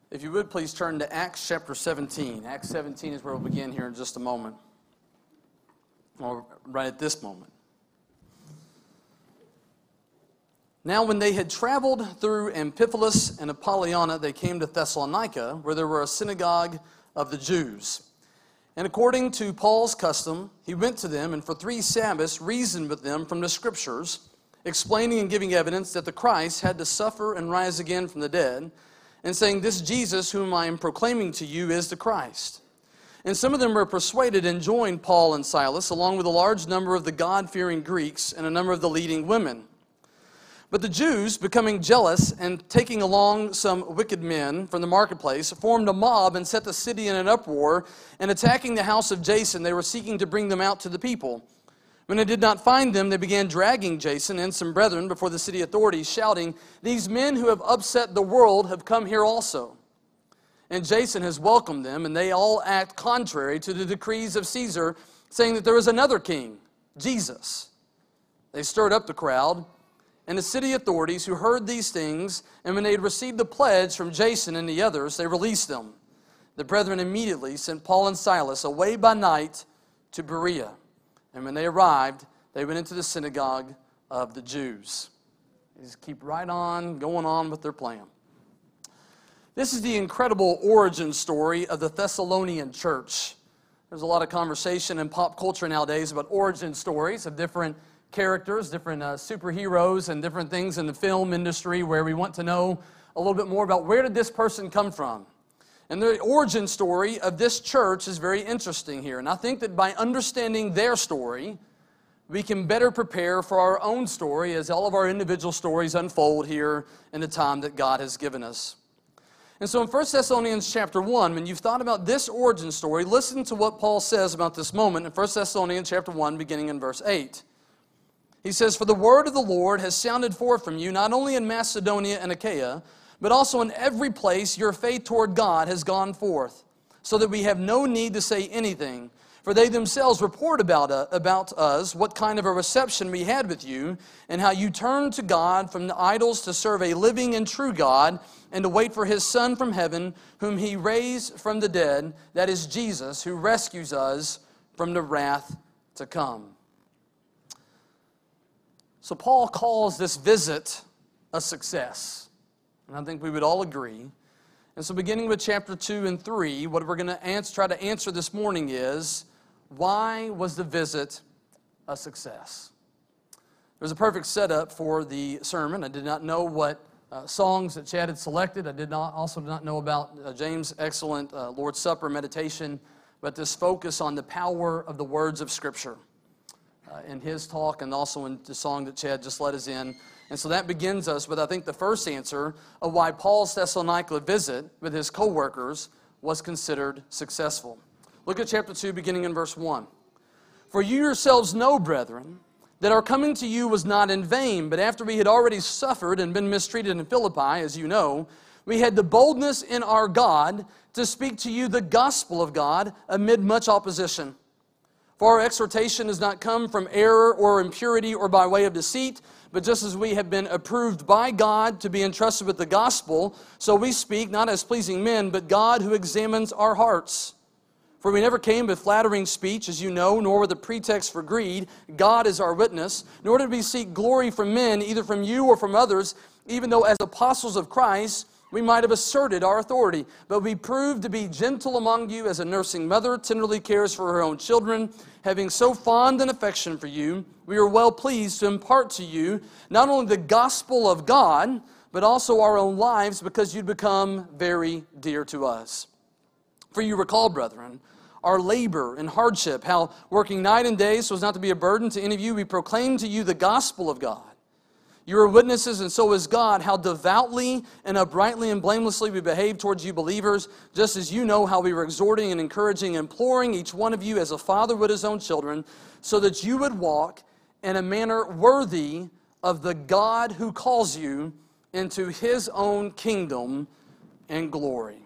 If you would, please turn to Acts chapter 17. Acts 17 is where we'll begin here in just a moment. Or right at this moment. Now when they had traveled through Amphipolis and Apollonia, they came to Thessalonica, where there were a synagogue of the Jews. And according to Paul's custom, he went to them and for 3 Sabbaths reasoned with them from the Scriptures, explaining and giving evidence that the Christ had to suffer and rise again from the dead, and saying, "This Jesus whom I am proclaiming to you is the Christ." And some of them were persuaded and joined Paul and Silas, along with a large number of the God-fearing Greeks and a number of the leading women. But the Jews, becoming jealous and taking along some wicked men from the marketplace, formed a mob and set the city in an uproar, and attacking the house of Jason, they were seeking to bring them out to the people. When they did not find them, they began dragging Jason and some brethren before the city authorities, shouting, "These men who have upset the world have come here also." And Jason has welcomed them, and they all act contrary to the decrees of Caesar, saying that there is another king, Jesus. They stirred up the crowd and the city authorities who heard these things, and when they had received the pledge from Jason and the others, they released them. The brethren immediately sent Paul and Silas away by night to Berea. And when they arrived, they went into the synagogue of the Jews. They just keep right on, going on with their plan. This is the incredible origin story of the Thessalonian church. There's a lot of conversation in pop culture nowadays about origin stories of different characters, different superheroes, and different things in the film industry where we want to know a little bit more about where did this person come from. And the origin story of this church is very interesting here. And I think that by understanding their story, we can better prepare for our own story as all of our individual stories unfold here in the time that God has given us. And so in 1 Thessalonians chapter 1, when you've thought about this origin story, listen to what Paul says about this moment in 1 Thessalonians chapter 1, beginning in verse 8. He says, "For the word of the Lord has sounded forth from you, not only in Macedonia and Achaia, but also in every place your faith toward God has gone forth, so that we have no need to say anything. For they themselves report about us what kind of a reception we had with you, and how you turned to God from the idols to serve a living and true God, and to wait for His Son from heaven, whom He raised from the dead, that is Jesus, who rescues us from the wrath to come." So Paul calls this visit a success. And I think we would all agree. And so beginning with chapter 2 and 3, what we're going to try to answer this morning is, why was the visit a success? There was a perfect setup for the sermon. I did not know what songs that Chad had selected. I did not know about James' excellent Lord's Supper meditation, but this focus on the power of the words of Scripture in his talk and also in the song that Chad just led us in. And so that begins us with, I think, the first answer of why Paul's Thessalonica visit with his co-workers was considered successful. Look at chapter 2, beginning in verse 1. "For you yourselves know, brethren, that our coming to you was not in vain, but after we had already suffered and been mistreated in Philippi, as you know, we had the boldness in our God to speak to you the gospel of God amid much opposition. For our exhortation has not come from error or impurity or by way of deceit, but just as we have been approved by God to be entrusted with the gospel, so we speak, not as pleasing men, but God who examines our hearts. For we never came with flattering speech, as you know, nor with a pretext for greed. God is our witness. Nor did we seek glory from men, either from you or from others, even though as apostles of Christ we might have asserted our authority. But we proved to be gentle among you, as a nursing mother tenderly cares for her own children. Having so fond an affection for you, we are well pleased to impart to you not only the gospel of God, but also our own lives, because you'd become very dear to us. For you recall, brethren, our labor and hardship, how working night and day so as not to be a burden to any of you, we proclaim to you the gospel of God. You are witnesses, and so is God, how devoutly and uprightly and blamelessly we behave towards you believers, just as you know how we were exhorting and encouraging, imploring each one of you as a father would his own children, so that you would walk in a manner worthy of the God who calls you into His own kingdom and glory."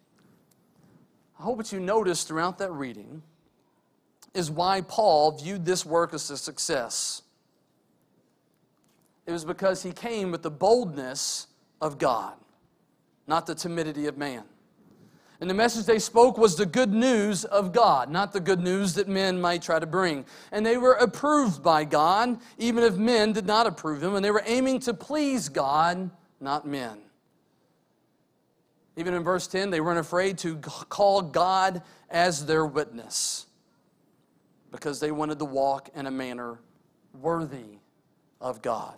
I hope what you noticed throughout that reading is why Paul viewed this work as a success. It was because he came with the boldness of God. not the timidity of man. And the message they spoke was the good news of God, not the good news that men might try to bring. And they were approved by God, even if men did not approve them. And they were aiming to please God, not men. Even in verse 10, they weren't afraid to call God as their witness because they wanted to walk in a manner worthy of God.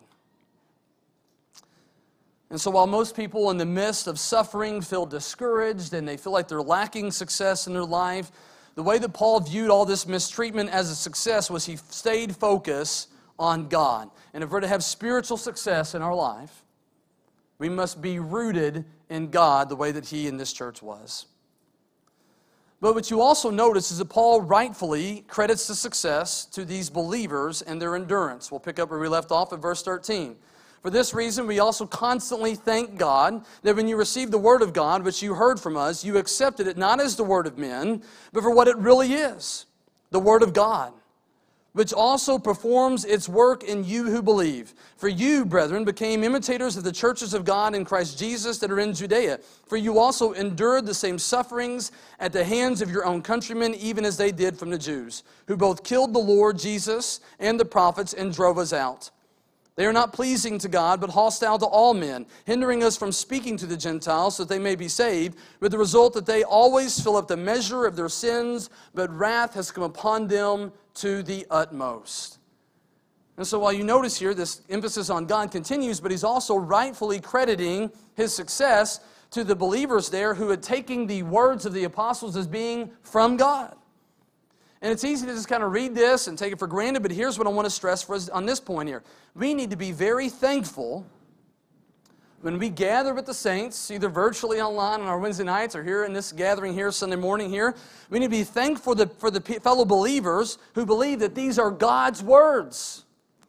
And so while most people in the midst of suffering feel discouraged and they feel like they're lacking success in their life, the way that Paul viewed all this mistreatment as a success was he stayed focused on God. And if we're to have spiritual success in our life, we must be rooted in God the way that he in this church was. But what you also notice is that Paul rightfully credits the success to these believers and their endurance. We'll pick up where we left off at verse 13. For this reason, we also constantly thank God that when you received the word of God, which you heard from us, you accepted it not as the word of men, but for what it really is, the word of God, which also performs its work in you who believe. For you, brethren, became imitators of the churches of God in Christ Jesus that are in Judea. For you also endured the same sufferings at the hands of your own countrymen, even as they did from the Jews, who both killed the Lord Jesus and the prophets and drove us out. They are not pleasing to God, but hostile to all men, hindering us from speaking to the Gentiles so that they may be saved, with the result that they always fill up the measure of their sins, but wrath has come upon them to the utmost. And so while you notice here, this emphasis on God continues, but he's also rightfully crediting his success to the believers there who had taken the words of the apostles as being from God. And it's easy to just kind of read this and take it for granted, but here's what I want to stress for us on this point here. We need to be very thankful when we gather with the saints, either virtually online on our Wednesday nights or here in this gathering here Sunday morning here. We need to be thankful for the fellow believers who believe that these are God's words.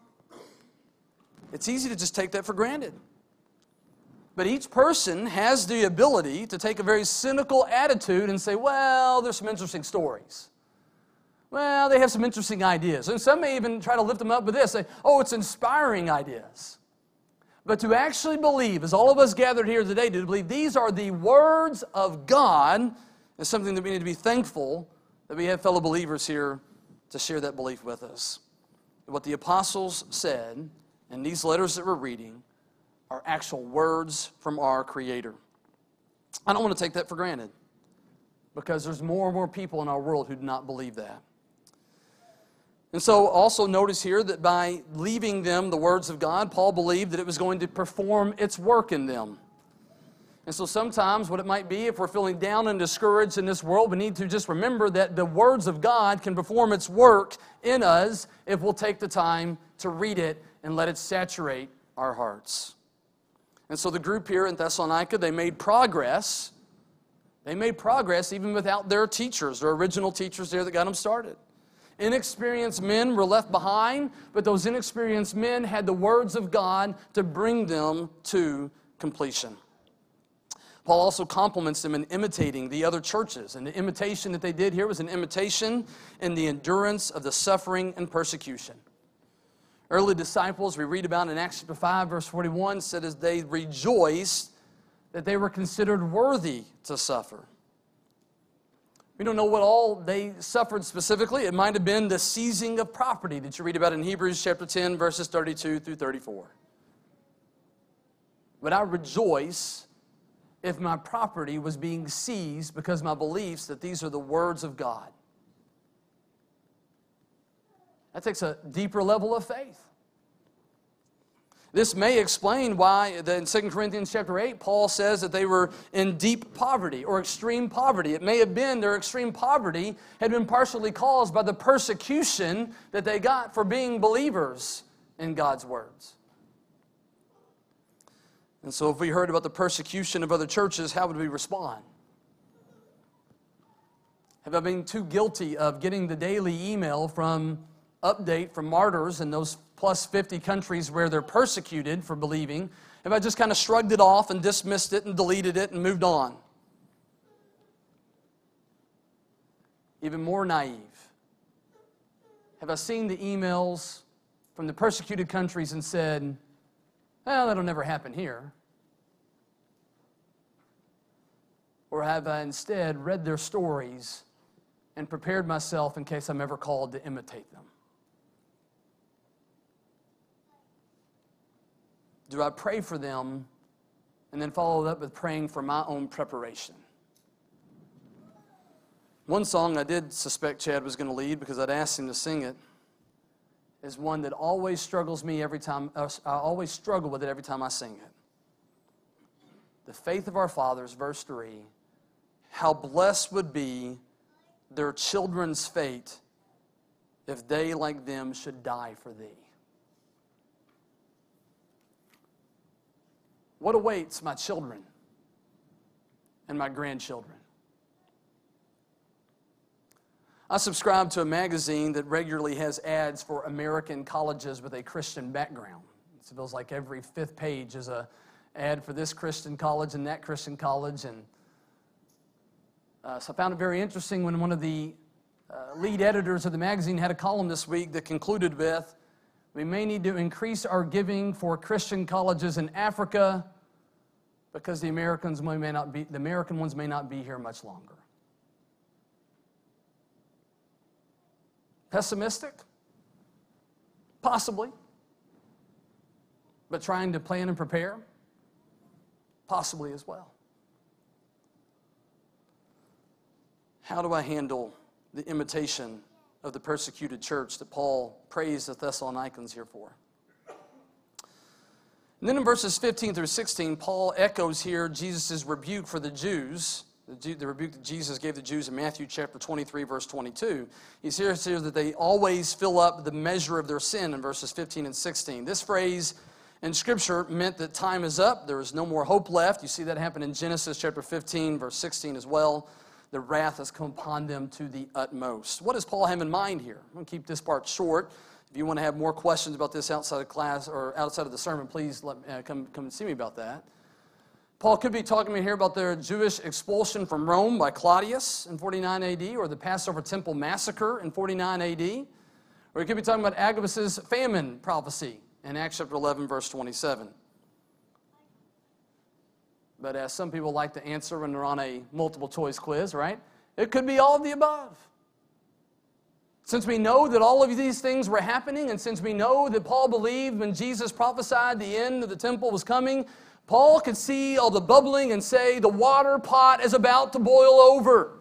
It's easy to just take that for granted. But each person has the ability to take a very cynical attitude and say, well, there's some interesting stories. Well, they have some interesting ideas. And some may even try to lift them up with this, say, oh, it's inspiring ideas. But to actually believe, as all of us gathered here today, to believe these are the words of God is something that we need to be thankful that we have fellow believers here to share that belief with us. What the apostles said in these letters that we're reading are actual words from our Creator. I don't want to take that for granted because there's more and more people in our world who do not believe that. And so also notice here that by leaving them the words of God, Paul believed that it was going to perform its work in them. And so sometimes what it might be, if we're feeling down and discouraged in this world, we need to just remember that the words of God can perform its work in us if we'll take the time to read it and let it saturate our hearts. And so the group here in Thessalonica, they made progress. They made progress even without their teachers, their original teachers there that got them started. Inexperienced men were left behind, but those inexperienced men had the words of God to bring them to completion. Paul also compliments them in imitating the other churches, and the imitation that they did here was an imitation in the endurance of the suffering and persecution. Early disciples, we read about in Acts chapter 5, verse 41, said as they rejoiced that they were considered worthy to suffer. We don't know what all they suffered specifically. It might have been the seizing of property that you read about in Hebrews chapter 10, verses 32 through 34. But I rejoice if my property was being seized because my beliefs that these are the words of God. That takes a deeper level of faith. This may explain why in 2 Corinthians chapter 8, Paul says that they were in deep poverty or extreme poverty. It may have been their extreme poverty had been partially caused by the persecution that they got for being believers in God's words. And so if we heard about the persecution of other churches, how would we respond? Have I been too guilty of getting the daily email from update from martyrs in those plus 50 countries where they're persecuted for believing? Have I just kind of shrugged it off and dismissed it and deleted it and moved on? Even more naive. Have I seen the emails from the persecuted countries and said, well, that'll never happen here? Or have I instead read their stories and prepared myself in case I'm ever called to imitate them? Do I pray for them and then follow it up with praying for my own preparation? One song I did suspect Chad was going to lead because I'd asked him to sing it is one that always struggles me every time. I always struggle with it every time I sing it. The faith of our fathers, verse 3. How blessed would be their children's fate if they, like them, should die for thee. What awaits my children and my grandchildren? I subscribe to a magazine that regularly has ads for American colleges with a Christian background. It feels like every fifth page is an ad for this Christian college and that Christian college. And so I found it very interesting when one of the lead editors of the magazine had a column this week that concluded with, we may need to increase our giving for Christian colleges in Africa because the American ones may not be here much longer. Pessimistic? Possibly. But trying to plan and prepare? Possibly as well. How do I handle the imitation of the persecuted church that Paul praised the Thessalonians here for? And then in verses 15 through 16, Paul echoes here Jesus' rebuke for the Jews, the rebuke that Jesus gave the Jews in Matthew chapter 23, verse 22. He says here that they always fill up the measure of their sin in verses 15 and 16. This phrase in Scripture meant that time is up. There is no more hope left. You see that happen in Genesis chapter 15, verse 16 as well. The wrath has come upon them to the utmost. What does Paul have in mind here? I'm going to keep this part short. If you want to have more questions about this outside of class or outside of the sermon, please come and see me about that. Paul could be talking here about their Jewish expulsion from Rome by Claudius in 49 AD, or the Passover Temple massacre in 49 AD, or he could be talking about Agabus' famine prophecy in Acts chapter 11, verse 27. But as some people like to answer when they're on a multiple choice quiz, right? It could be all of the above. Since we know that all of these things were happening, and since we know that Paul believed when Jesus prophesied the end of the temple was coming, Paul could see all the bubbling and say, the water pot is about to boil over.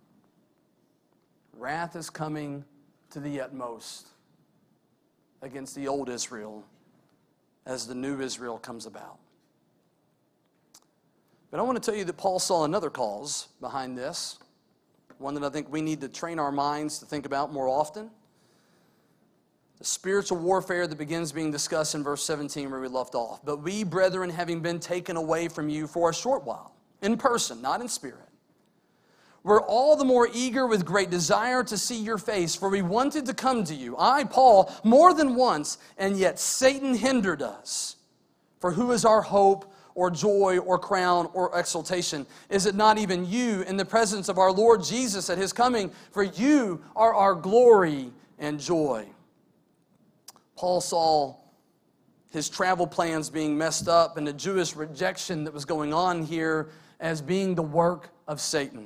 Wrath is coming to the utmost against the old Israel as the new Israel comes about. But I want to tell you that Paul saw another cause behind this, one that I think we need to train our minds to think about more often. The spiritual warfare that begins being discussed in verse 17 where we left off. But we, brethren, having been taken away from you for a short while, in person, not in spirit, we're all the more eager with great desire to see your face, for we wanted to come to you, I, Paul, more than once, and yet Satan hindered us. For who is our hope or joy or crown or exaltation? Is it not even you in the presence of our Lord Jesus at his coming? For you are our glory and joy. Paul saw his travel plans being messed up and the Jewish rejection that was going on here as being the work of Satan.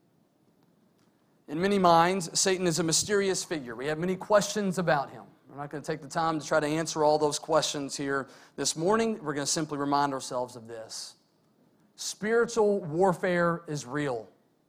In many minds, Satan is a mysterious figure. We have many questions about him. We're not going to take the time to try to answer all those questions here this morning. We're going to simply remind ourselves of this. Spiritual warfare is real.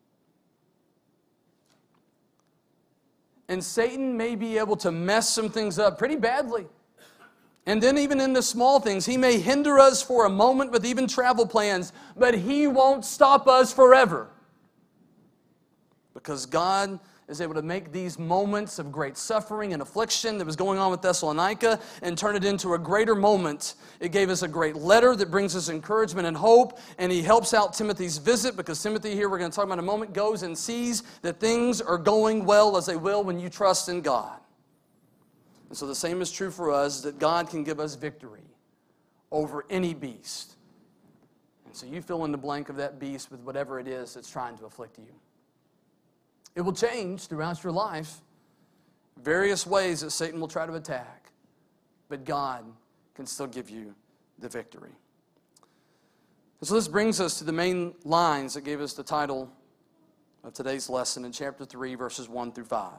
And Satan may be able to mess some things up pretty badly. And then even in the small things, he may hinder us for a moment with even travel plans, but he won't stop us forever. Because God is able to make these moments of great suffering and affliction that was going on with Thessalonica and turn it into a greater moment. It gave us a great letter that brings us encouragement and hope, and he helps out Timothy's visit because Timothy here, we're going to talk about in a moment, goes and sees that things are going well as they will when you trust in God. And so the same is true for us, that God can give us victory over any beast. And so you fill in the blank of that beast with whatever it is that's trying to afflict you. It will change throughout your life, various ways that Satan will try to attack, but God can still give you the victory. And so this brings us to the main lines that gave us the title of today's lesson in chapter 3, verses 1 through 5.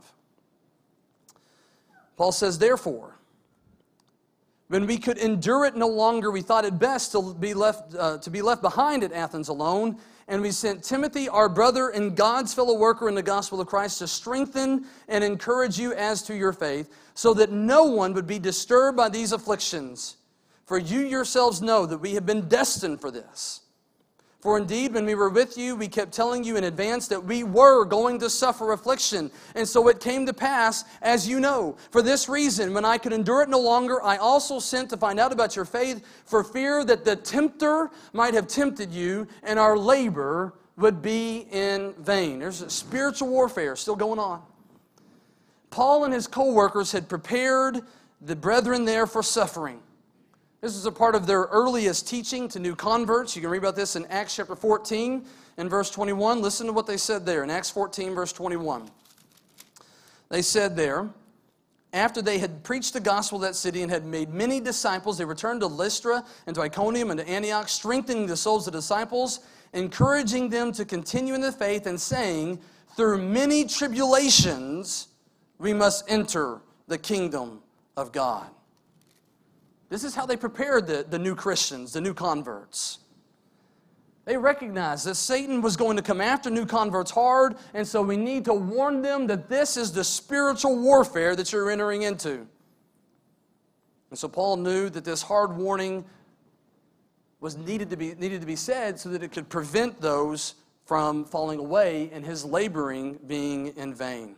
Paul says, therefore, when we could endure it no longer, we thought it best to be left behind at Athens alone, and we sent Timothy, our brother and God's fellow worker in the gospel of Christ, to strengthen and encourage you as to your faith, so that no one would be disturbed by these afflictions. For you yourselves know that we have been destined for this. For indeed, when we were with you, we kept telling you in advance that we were going to suffer affliction. And so it came to pass, as you know. For this reason, when I could endure it no longer, I also sent to find out about your faith, for fear that the tempter might have tempted you, and our labor would be in vain. There's a spiritual warfare still going on. Paul and his co-workers had prepared the brethren there for suffering. This is a part of their earliest teaching to new converts. You can read about this in Acts chapter 14 and verse 21. Listen to what they said there in Acts 14, verse 21. They said there, after they had preached the gospel of that city and had made many disciples, they returned to Lystra and to Iconium and to Antioch, strengthening the souls of the disciples, encouraging them to continue in the faith, and saying, through many tribulations we must enter the kingdom of God. This is how they prepared the new Christians, the new converts. They recognized that Satan was going to come after new converts hard, and so we need to warn them that this is the spiritual warfare that you're entering into. And so Paul knew that this hard warning was needed to be said so that it could prevent those from falling away and his laboring being in vain.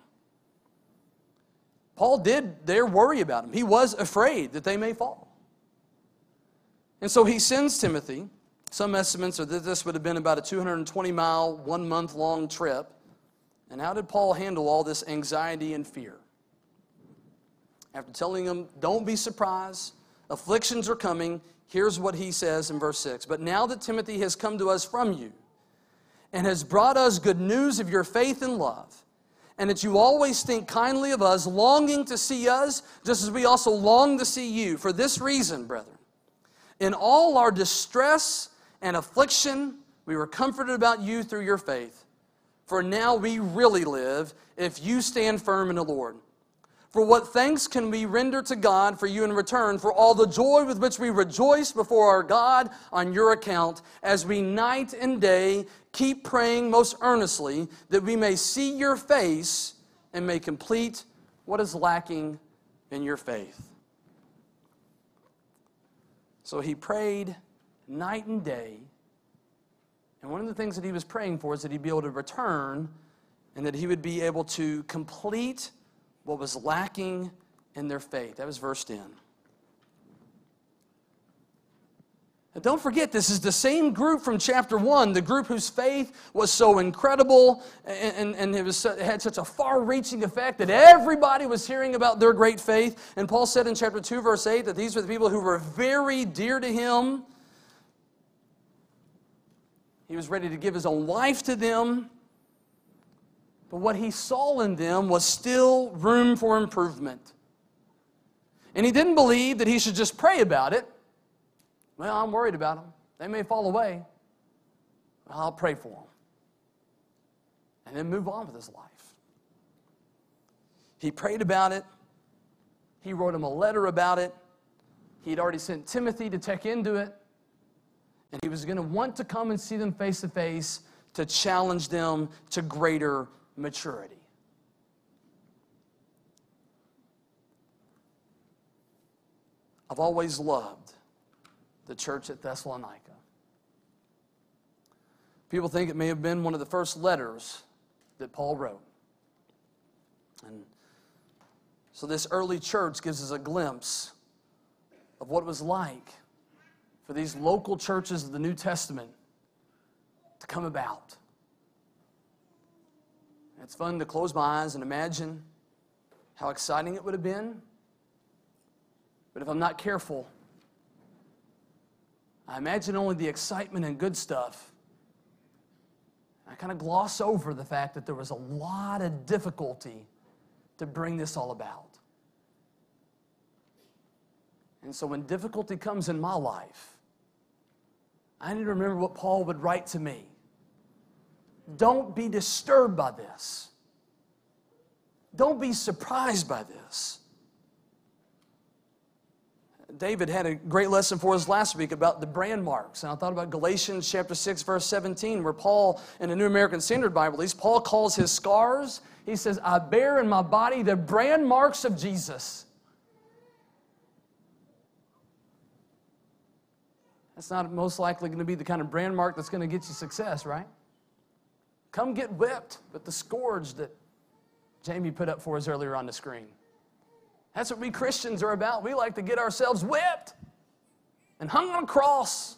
Paul did dare worry about them. He was afraid that they may fall. And so he sends Timothy. Some estimates are that this would have been about a 220-mile, 1-month-long trip. And how did Paul handle all this anxiety and fear? After telling them, don't be surprised, afflictions are coming, here's what he says in verse 6. But now that Timothy has come to us from you and has brought us good news of your faith and love, and that you always think kindly of us, longing to see us, just as we also long to see you. For this reason, brethren, in all our distress and affliction, we were comforted about you through your faith. For now we really live if you stand firm in the Lord. For what thanks can we render to God for you in return for all the joy with which we rejoice before our God on your account, as we night and day keep praying most earnestly that we may see your face and may complete what is lacking in your faith. So he prayed night and day, and one of the things that he was praying for is that he'd be able to return and that he would be able to complete what was lacking in their faith. That was verse 10. And don't forget, this is the same group from chapter 1, the group whose faith was so incredible and it had such a far-reaching effect that everybody was hearing about their great faith. And Paul said in chapter 2, verse 8, that these were the people who were very dear to him. He was ready to give his own life to them. But what he saw in them was still room for improvement. And he didn't believe that he should just pray about it. Well, I'm worried about them. They may fall away. Well, I'll pray for them. And then move on with his life. He prayed about it. He wrote him a letter about it. He had already sent Timothy to check into it. And he was going to want to come and see them face to face to challenge them to greater maturity. I've always loved the church at Thessalonica. People think it may have been one of the first letters that Paul wrote. And so this early church gives us a glimpse of what it was like for these local churches of the New Testament to come about. It's fun to close my eyes and imagine how exciting it would have been. But if I'm not careful, I imagine only the excitement and good stuff. I kind of gloss over the fact that there was a lot of difficulty to bring this all about. And so when difficulty comes in my life, I need to remember what Paul would write to me. Don't be disturbed by this. Don't be surprised by this. David had a great lesson for us last week about the brand marks. And I thought about Galatians chapter 6, verse 17, where Paul, in the New American Standard Bible at least, Paul calls his scars, he says, I bear in my body the brand marks of Jesus. That's not most likely going to be the kind of brand mark that's going to get you success, right? Come get whipped with the scourge that Jamie put up for us earlier on the screen. That's what we Christians are about. We like to get ourselves whipped and hung on a cross.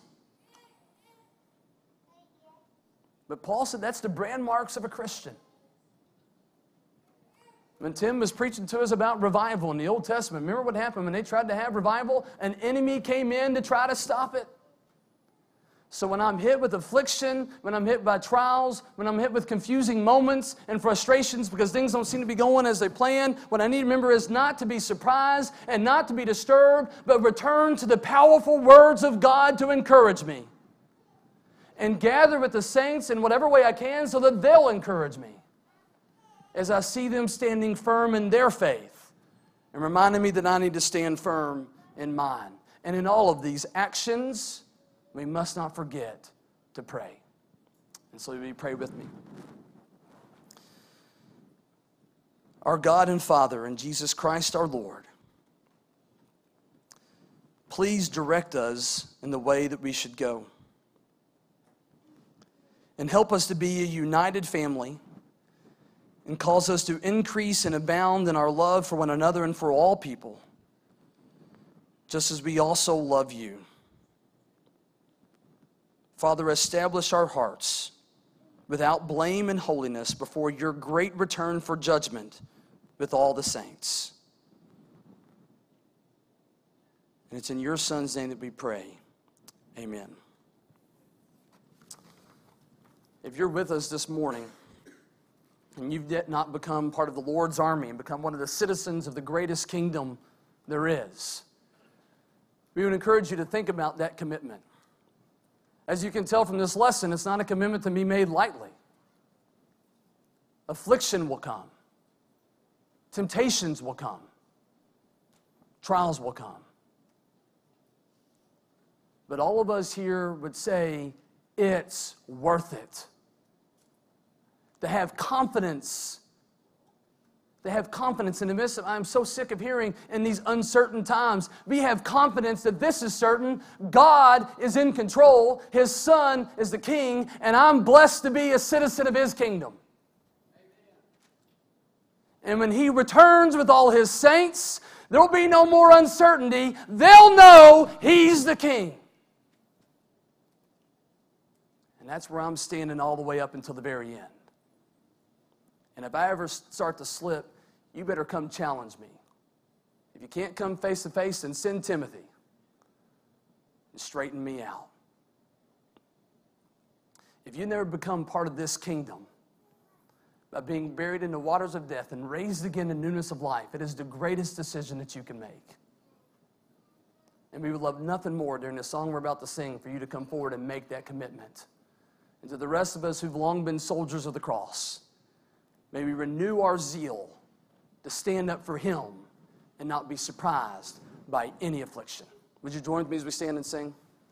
But Paul said that's the brand marks of a Christian. When Tim was preaching to us about revival in the Old Testament, remember what happened when they tried to have revival? An enemy came in to try to stop it. So when I'm hit with affliction, when I'm hit by trials, when I'm hit with confusing moments and frustrations because things don't seem to be going as they planned, what I need to remember is not to be surprised and not to be disturbed, but return to the powerful words of God to encourage me. And gather with the saints in whatever way I can so that they'll encourage me as I see them standing firm in their faith and reminding me that I need to stand firm in mine. And in all of these actions, we must not forget to pray. And so will you pray with me? Our God and Father, in Jesus Christ our Lord, please direct us in the way that we should go. And help us to be a united family and cause us to increase and abound in our love for one another and for all people, just as we also love you. Father, establish our hearts without blame and holiness before your great return for judgment with all the saints. And it's in your Son's name that we pray. Amen. If you're with us this morning and you've yet not become part of the Lord's army and become one of the citizens of the greatest kingdom there is, we would encourage you to think about that commitment. As you can tell from this lesson, it's not a commitment to be made lightly. Affliction will come. Temptations will come. Trials will come. But all of us here would say it's worth it. To have confidence. To have confidence in the midst of, I'm so sick of hearing in these uncertain times. We have confidence that this is certain. God is in control. His Son is the King. And I'm blessed to be a citizen of His kingdom. And when He returns with all His saints, there will be no more uncertainty. They'll know He's the King. And that's where I'm standing all the way up until the very end. And if I ever start to slip, you better come challenge me. If you can't come face to face, then send Timothy and straighten me out. If you never become part of this kingdom by being buried in the waters of death and raised again in newness of life, it is the greatest decision that you can make. And we would love nothing more during the song we're about to sing for you to come forward and make that commitment. And to the rest of us who've long been soldiers of the cross, may we renew our zeal to stand up for Him and not be surprised by any affliction. Would you join with me as we stand and sing?